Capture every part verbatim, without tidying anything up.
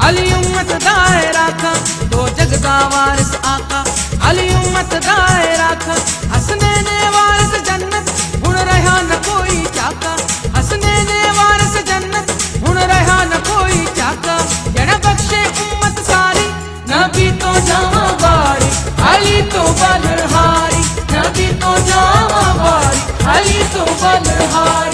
अली उम्मत दाए राखा तो जगदा वारिस आका। अली उम्मत दाए राखा हसने ने वारिस जन्नत हुण रहा न कोई चाका। हसने ने वारिस जन्नत हुण रहा न कोई चाका। जड़ बख्शे उम्मत सारी नबी तो जावा बारी। अली तो बलहारी नबी तो जावा बारी। अली तो बलहारी।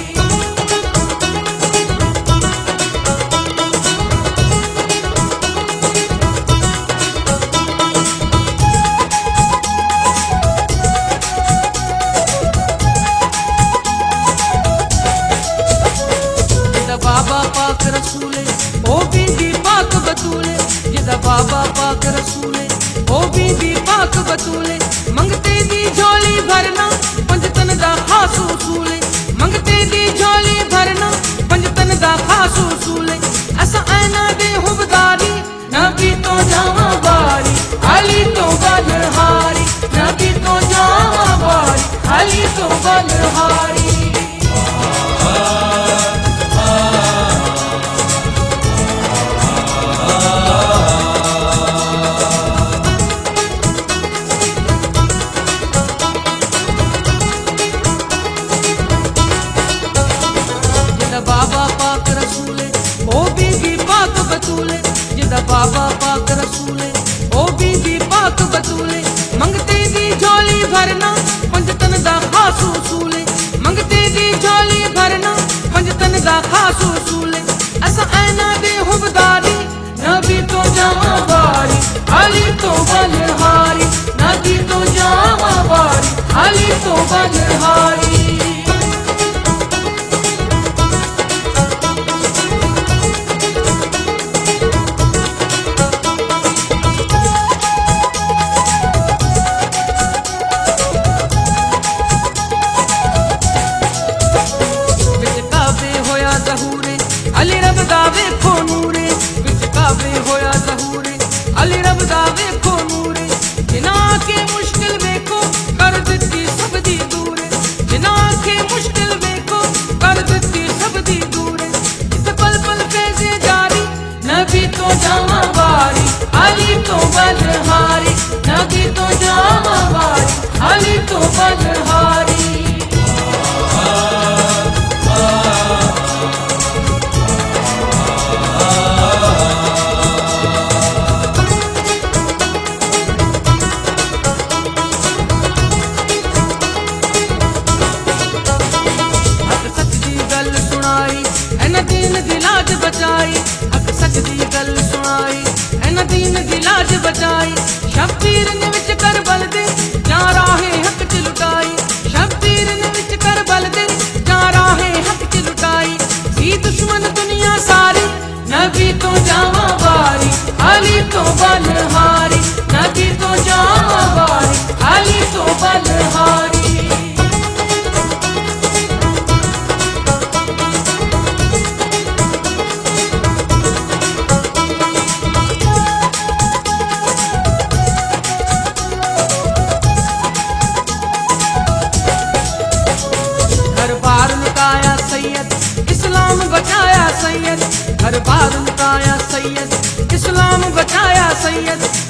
बाबा पाक रसूले ओ बीबी पाक बतूले। जिदा बाबा पाक रसूले ओ बीबी पाक बतूले। मंगते दी झोली भरना पंजतन दा खास उसूले। मंगते दी झोली भरना पंजतन दा खास उसूले। असा ऐना दे हुबदारी नबी तो जावा बारी। अली तो बलहारी नबी तो जावा बारी। अली तो बलहारी। बाबा पाक रसूले ओ बीबी पाक बतूले। जिदा बाबा पाक रसूले ओ बीबी पाक बतूले। मंगते दी झोली भरना पंजतन दा खास उसूले। मंगते दी झोली भरना पंजतन दा खास उसूले। असा ऐना दे हुबदारी नबी तो जावा बारी। अली तो बलहारी नबी तो जावा बारी। अली तो बलहारी। अली रब दा वेखो नूरे विच काबे होया ज़हूरे। अली रब दा वेखो नूरे जिना के मुश्किल वेखो कर दित्ती सब दी दूरे। जिना के मुश्किल वेखो कर दित्ती सब दी दूरे। इत पल पल फैज़े जारी नबी तो जावा बारी। अली तो बलहारी नबी तो जावा बारी। अली तो बलहारी। दीन दी लाज बचाई हक सच दी गल सुनाई। ऐना दीन दी लाज बचाई शब्बीर ने विच करबल दे जा राहे हक च लुटाई। शब्बीर ने विच करबल दे जा राहे हक च लुटाई। सी दुश्मन दुनिया सारी नबी तो जावा बारी। अली तो बलहारी नबी तो जावा बारी। अली तो बलहारी। इस्लाम बचाया सैयद हर बार लुटाया सैयद। इस्लाम बचाया सैयद